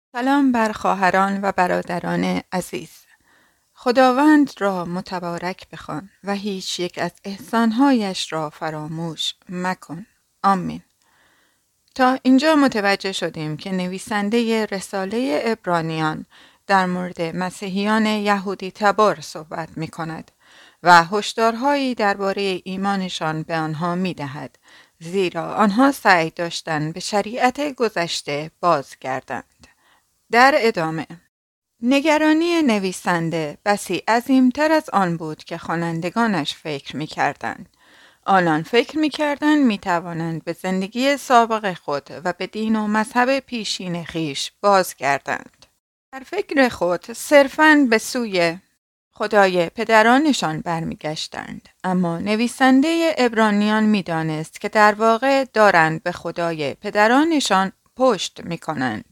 سلام بر خواهران و برادران عزیز. خداوند را متبارک بخوان و هیچ یک از احسانهایش را فراموش مکن. آمین. تا اینجا متوجه شدیم که نویسنده رساله عبرانیان در مورد مسیحیان یهودی تبار صحبت می کند و هشدارهایی درباره ایمانشان به آنها می دهد، زیرا آنها سعی داشتند به شریعت گذشته بازگردند. در ادامه نگرانی نویسنده بسی عظیمتر از آن بود که خوانندگانش فکر می‌کردند. آنان فکر می‌کردند می‌توانند به زندگی سابق خود و به دین و مذهب پیشین خیش بازگردند. در فکر خود صرفاً به سوی خدای پدرانشان برمیگشتند، اما نویسنده عبرانیان می‌دانست که در واقع دارند به خدای پدرانشان پشت می‌کنند.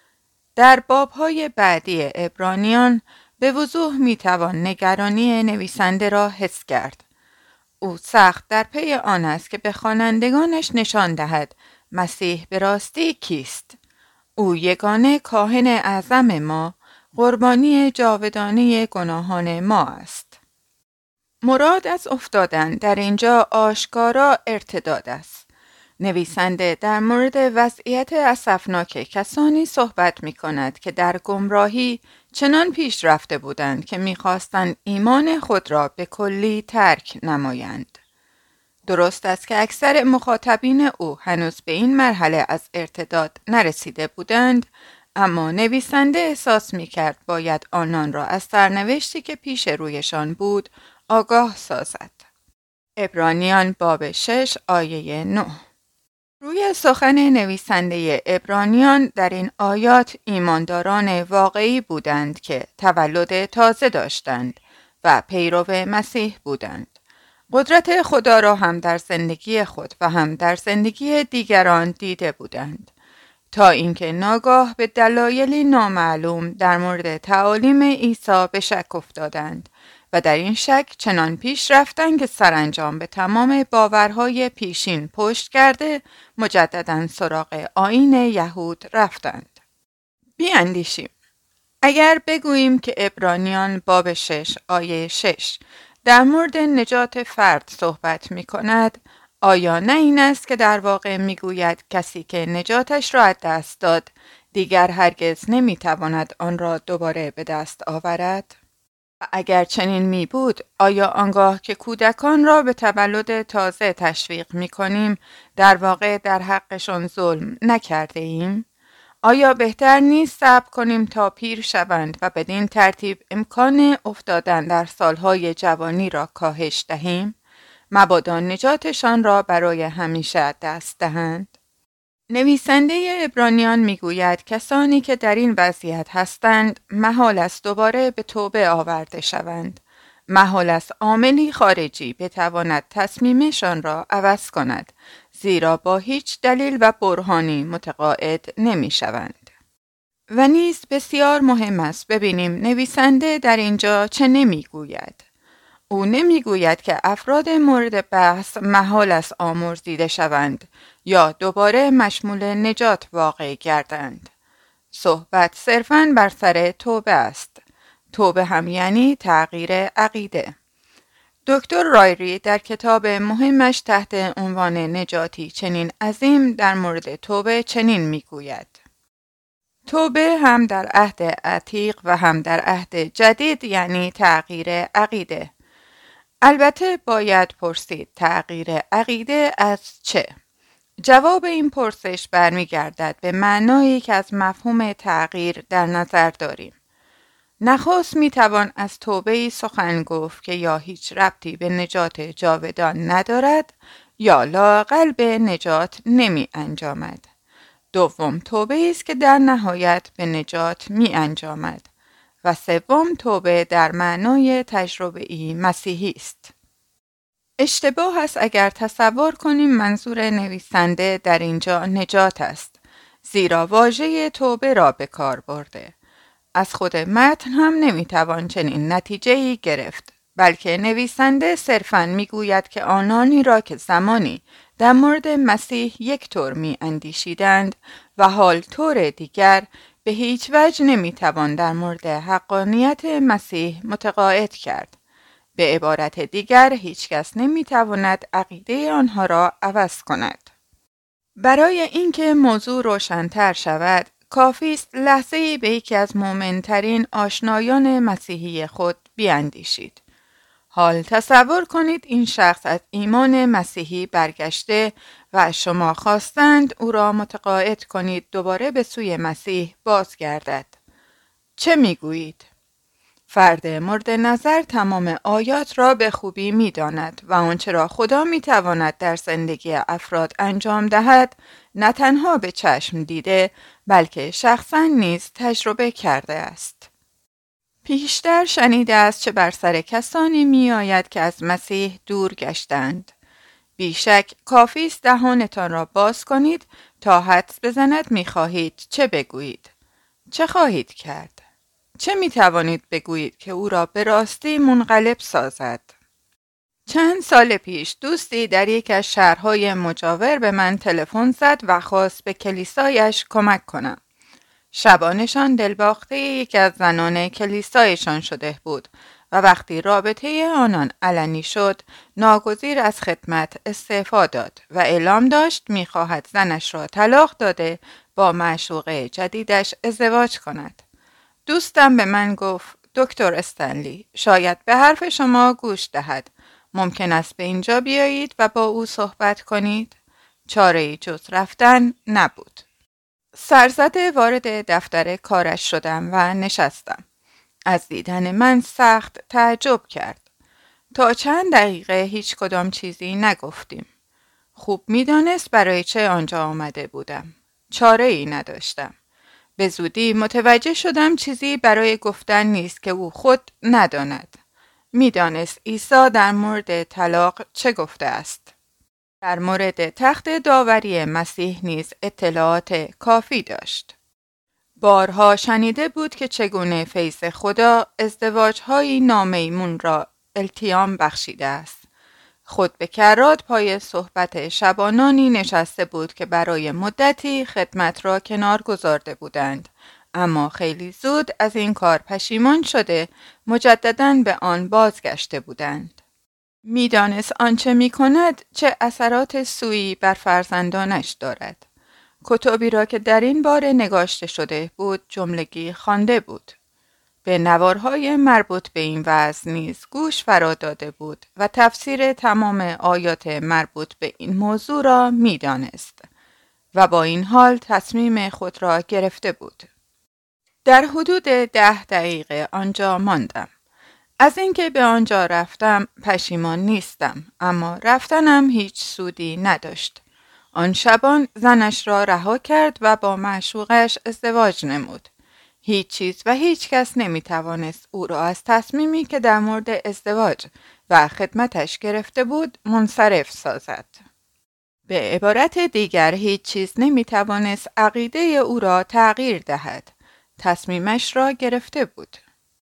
در باب‌های بعدی عبرانیان به وضوح می‌توان نگرانی نویسنده را حس کرد. او سخت در پی آن است که به خوانندگانش نشان دهد مسیح به راستی کیست. او یگانه کاهن اعظم ما، قربانی جاودانه گناهان ما است. مراد از افتادن در اینجا آشکارا ارتداد است. نویسنده در مورد وضعیت اسفناک کسانی صحبت می کند که در گمراهی چنان پیش رفته بودند که می خواستند ایمان خود را به کلی ترک نمایند. درست است که اکثر مخاطبین او هنوز به این مرحله از ارتداد نرسیده بودند، اما نویسنده احساس می کرد باید آنان را از سرنوشتی که پیش رویشان بود آگاه سازد. عبرانیان باب 6 آیه 9. روی سخن نویسنده عبرانیان در این آیات ایمانداران واقعی بودند که تولد تازه داشتند و پیرو مسیح بودند. قدرت خدا را هم در زندگی خود و هم در زندگی دیگران دیده بودند، تا اینکه ناگاه به دلایلی نامعلوم در مورد تعالیم عیسی به شک افتادند و در این شک چنان پیش رفتند که سرانجام به تمام باورهای پیشین پشت کرده مجدداً سراغ آیین یهود رفتند. بیاندیشیم. اگر بگوییم که عبرانیان باب 6 آیه 6 در مورد نجات فرد صحبت می کند، آیا نه این است که در واقع می گوید کسی که نجاتش را از دست داد دیگر هرگز نمی تواند آن را دوباره به دست آورد؟ و اگر چنین می بود، آیا آنگاه که کودکان را به تولد تازه تشویق می کنیم در واقع در حقشان ظلم نکرده ایم؟ آیا بهتر نیست صبر کنیم تا پیر شوند و بدین ترتیب امکان افتادن در سالهای جوانی را کاهش دهیم؟ مبادا نجاتشان را برای همیشه دست دهند؟ نویسنده عبرانیان میگوید کسانی که در این وضعیت هستند محال است دوباره به توبه آورده شوند. محال است عاملی خارجی بتواند تصمیمشان را عوض کند، زیرا با هیچ دلیل و برهانی متقاعد نمی شوند. و نیز بسیار مهم است ببینیم نویسنده در اینجا چه نمیگوید. او نمیگوید که افراد مورد بحث محال است آمرزیده شوند یا دوباره مشمول نجات واقع گردند. صحبت صرفاً بر سر توبه است. توبه هم یعنی تغییر عقیده. دکتر رایری در کتاب مهمش تحت عنوان نجاتی چنین عظیم در مورد توبه چنین میگوید: توبه هم در عهد عتیق و هم در عهد جدید یعنی تغییر عقیده. البته باید پرسید تغییر عقیده از چه؟ جواب این پرسش برمیگردد به معنایی که از مفهوم تغییر در نظر داریم. نخست میتوان از توبه‌ای سخن گفت که یا هیچ ربطی به نجات جاودان ندارد یا لااقل به نجات نمی انجامد. دوم توبه است که در نهایت به نجات می انجامد. و سوم توبه در معنای تجربه‌ای مسیحی است. اشتباه است اگر تصور کنیم منظور نویسنده در اینجا نجات است، زیرا واژه توبه را به کار برده. از خود متن هم نمیتوان چنین نتیجه‌ای گرفت، بلکه نویسنده صرفاً میگوید که آنانی را که زمانی در مورد مسیح یک طور می اندیشیدند و حال طور دیگر به هیچ وجه نمیتوان در مورد حقانیت مسیح متقاعد کرد. به عبارت دیگر هیچ کس نمیتواند عقیده آنها را عوض کند. برای اینکه موضوع روشن‌تر شود، کافی است لحظه‌ای به یکی از مؤمن‌ترین آشنایان مسیحی خود بیاندیشید. حال تصور کنید این شخص از ایمان مسیحی برگشته و شما خواستند او را متقاعد کنید دوباره به سوی مسیح بازگردد. چه میگویید؟ فرد مورد نظر تمام آیات را به خوبی می‌داند و آنچه را خدا می‌تواند در زندگی افراد انجام دهد نه تنها به چشم دیده بلکه شخصاً نیز تجربه کرده است. پیشتر شنیده است چه بر سر کسانی می‌آید که از مسیح دور گشتند. بیشک کافی است دهانتان را باز کنید تا حدس بزند می‌خواهید چه بگویید. چه خواهید کرد؟ چه می توانید بگویید که او را به راستی منقلب سازد؟ چند سال پیش دوستی در یک از شهرهای مجاور به من تلفن زد و خواست به کلیسایش کمک کنم. شبانشان دلباخته یکی از زنان کلیسایشان شده بود و وقتی رابطه آنان علنی شد ناگزیر از خدمت استعفا داد و اعلام داشت می‌خواهد زنش را طلاق داده با معشوق جدیدش ازدواج کند. دوستم به من گفت دکتر استنلی شاید به حرف شما گوش دهد. ممکن است به اینجا بیایید و با او صحبت کنید؟ چاره‌ای جز رفتن نبود. سرزده وارد دفتر کارش شدم و نشستم. از دیدن من سخت تعجب کرد. تا چند دقیقه هیچ کدام چیزی نگفتیم. خوب می‌دانست برای چه آنجا آمده بودم. چاره‌ای نداشتم. به زودی متوجه شدم چیزی برای گفتن نیست که او خود نداند. میدانست عیسی در مورد طلاق چه گفته است. در مورد تخت داوری مسیح نیز اطلاعات کافی داشت. بارها شنیده بود که چگونه فیض خدا ازدواج‌های نامیمون را التیام بخشیده است. خود به کرات پای صحبت شبانانی نشسته بود که برای مدتی خدمت را کنار گذارده بودند، اما خیلی زود از این کار پشیمان شده مجدداً به آن بازگشته بودند. میدانست آنچه می کند چه اثرات سوئی بر فرزندانش دارد. کتابی را که در این باره نگاشته شده بود جملگی خوانده بود. به نوارهای مربوط به این وعظ نیز گوش فرا داده بود و تفسیر تمام آیات مربوط به این موضوع را می دانست و با این حال تصمیم خود را گرفته بود. در حدود 10 دقیقه آنجا ماندم. از اینکه به آنجا رفتم پشیمان نیستم، اما رفتنم هیچ سودی نداشت. آن شبان زنش را رها کرد و با معشوقش ازدواج نمود. هیچ چیز و هیچ کس نمی توانست او را از تصمیمی که در مورد ازدواج و خدمتش گرفته بود منصرف سازد. به عبارت دیگر هیچ چیز نمی توانست عقیده او را تغییر دهد. تصمیمش را گرفته بود.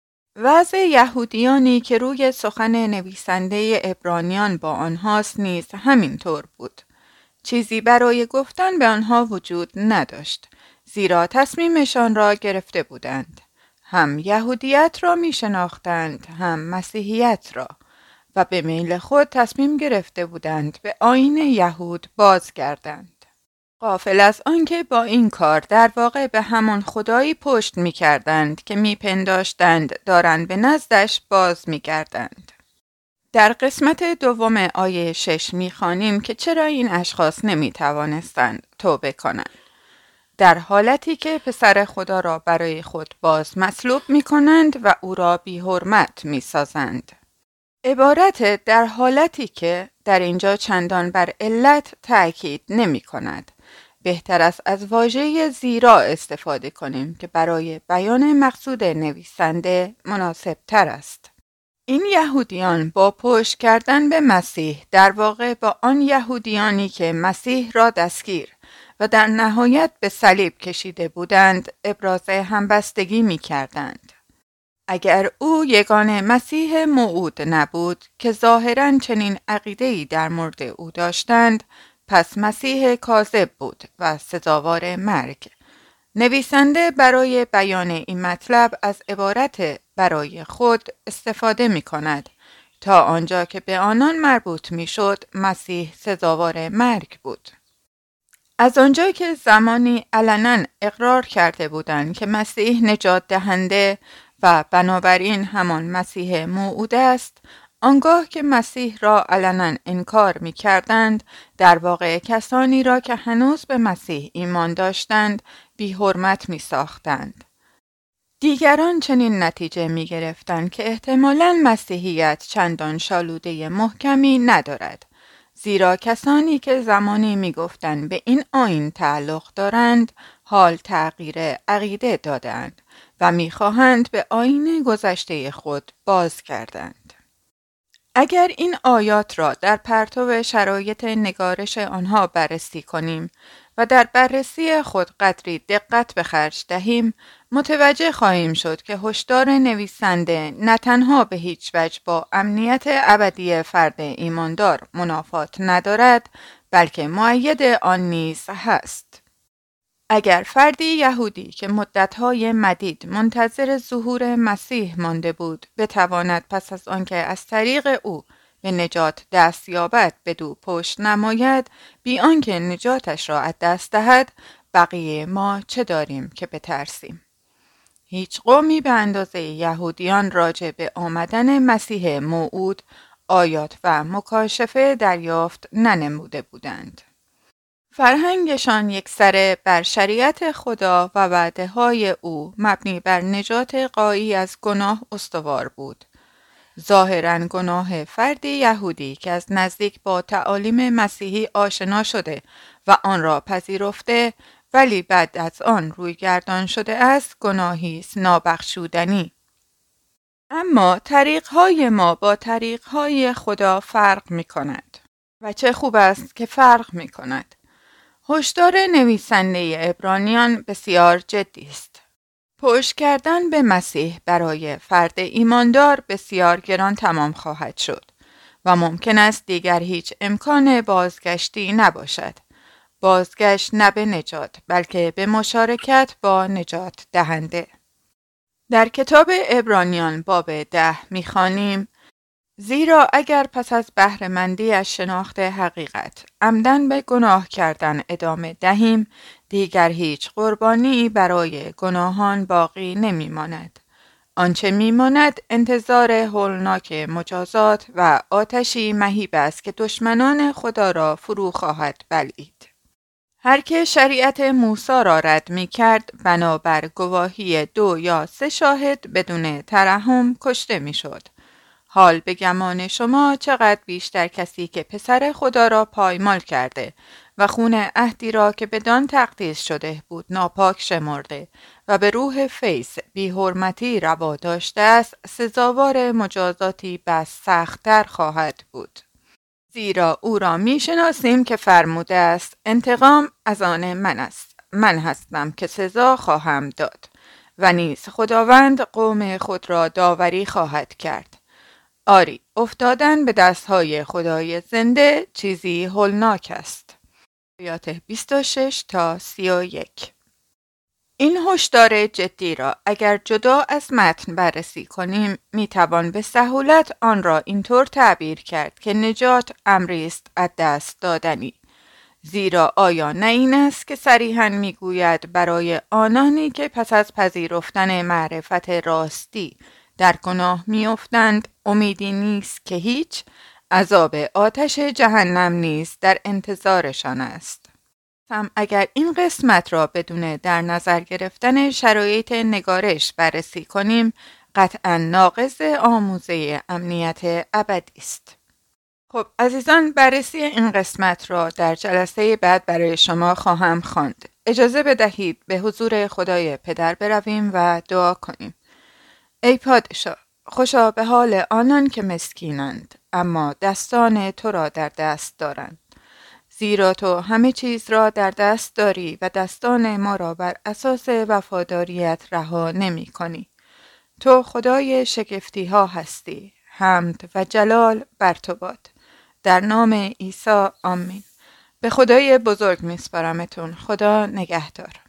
وضع یهودیانی که روی سخن نویسنده عبرانیان با آنهاست نیز همینطور بود. چیزی برای گفتن به آنها وجود نداشت. زیرا تصمیمشان را گرفته بودند. هم یهودیت را می شناختند هم مسیحیت را و به میل خود تصمیم گرفته بودند به آیین یهود بازگردند. غافل از آنکه با این کار در واقع به همان خدایی پشت می کردند که می پنداشتند دارند به نزدش باز می گردند. در قسمت دوم آیه 6 می خوانیم که چرا این اشخاص نمی توانستند توبه کنند. در حالتی که پسر خدا را برای خود باز مصلوب می کنند و او را بی حرمت می سازند. عبارت در حالتی که در اینجا چندان بر علت تأکید نمی کند. بهتر است از واژه زیرا استفاده کنیم که برای بیان مقصود نویسنده مناسب تر است. این یهودیان با پشت کردن به مسیح در واقع با آن یهودیانی که مسیح را دستگیر و در نهایت به صلیب کشیده بودند ابراز همبستگی می کردند. اگر او یگانه مسیح موعود نبود که ظاهراً چنین عقیده‌ای در مورد او داشتند، پس مسیح کاذب بود و سزاوار مرگ. نویسنده برای بیان این مطلب از عبارت برای خود استفاده می کند تا آنجا که به آنان مربوط می شد مسیح سزاوار مرگ بود. از آنجا که زمانی علنا اقرار کرده بودند که مسیح نجات دهنده و بنابراین همان مسیح موعود است، آنگاه که مسیح را علنا انکار می کردند، در واقع کسانی را که هنوز به مسیح ایمان داشتند بی حرمت می ساختند. دیگران چنین نتیجه می گرفتند که احتمالاً مسیحیت چندان شالوده محکمی ندارد، زیرا کسانی که زمانی می گفتند به این آیین تعلق دارند حال تغییر عقیده دادند و می خواهند به آیین گذشته خود باز گردند. اگر این آیات را در پرتو شرایط نگارش آنها بررسی کنیم و در بررسی خود قدری دقت به خرج دهیم، متوجه خواهیم شد که هشدار نویسنده نه تنها به هیچ وجه با امنیت ابدی فرد ایماندار منافات ندارد، بلکه مؤید آن نیز هست. اگر فردی یهودی که مدت‌های مدید منتظر ظهور مسیح مانده بود، بتواند پس از آنکه از طریق او به نجات دست یابد بدو پشت نماید، بی آنکه نجاتش را از دست دهد، بقیه ما چه داریم که بترسیم؟ هیچ قومی به اندازه یهودیان راجع به آمدن مسیح موعود آیات و مکاشفه دریافت ننموده بودند. فرهنگشان یکسره بر شریعت خدا و وعده‌های او مبنی بر نجات غایی از گناه استوار بود. ظاهراً گناه فردی یهودی که از نزدیک با تعالیم مسیحی آشنا شده و آن را پذیرفته ولی بعد از آن روی گردان شده است، گناهی است نابخشودنی. اما طریق‌های ما با طریق‌های خدا فرق می‌کند و چه خوب است که فرق می‌کند. هشدار نویسنده عبرانیان بسیار جدی است. پشت کردن به مسیح برای فرد ایماندار بسیار گران تمام خواهد شد و ممکن است دیگر هیچ امکان بازگشتی نباشد. بازگشت نه به نجات بلکه به مشارکت با نجات دهنده. در کتاب عبرانیان باب 10 می‌خوانیم: زیرا اگر پس از بهره‌مندی از شناخت حقیقت عمدن به گناه کردن ادامه دهیم، دیگر هیچ قربانی برای گناهان باقی نمی‌ماند. آنچه می‌ماند انتظار هولناک مجازات و آتشی مهیب است که دشمنان خدا را فرو خواهد بلعید. هر که شریعت موسی را رد می‌کرد بنابر گواهی 2 یا 3 شاهد بدون ترحم کشته می‌شد. حال به گمان شما چقدر بیشتر کسی که پسر خدا را پایمال کرده و خون عهدی را که بدان تقدیس شده بود ناپاک شمرده و به روح فیض بی حرمتی روا داشته است، سزاوار مجازاتی بس سخت‌تر خواهد بود. زیرا او را می‌شناسیم که فرموده است: انتقام از آن من است، من هستم که سزا خواهم داد. و نیز خداوند قوم خود را داوری خواهد کرد. آری، افتادن به دستهای خدای زنده چیزی هولناک است. آیات 26 تا 31. این هشدار جدی را اگر جدا از متن بررسی کنیم، میتوان به سهولت آن را اینطور تعبیر کرد که نجات امری است از دست دادنی. زیرا آیا نه این است که صریحاً میگوید برای آنانی که پس از پذیرفتن معرفت راستی در گناه میافتند امیدی نیست که هیچ، عذاب آتش جهنم نیز در انتظارشان است. هم اگر این قسمت را بدون در نظر گرفتن شرایط نگارش بررسی کنیم، قطعاً ناقض آموزه امنیت ابدی است. خب عزیزان، بررسی این قسمت را در جلسه بعد برای شما خواهم خواند. اجازه بدهید به حضور خدای پدر برویم و دعا کنیم. ای پادشاه، خوشا به حال آنان که مسکینند اما دستان تو را در دست دارند. زیرا تو همه چیز را در دست داری و دستان ما را بر اساس وفاداریت رها نمی کنی. تو خدای شگفتی ها هستی. حمد و جلال بر تو باد. در نام عیسی آمین. به خدای بزرگ میسپارمتون. خدا نگهدار.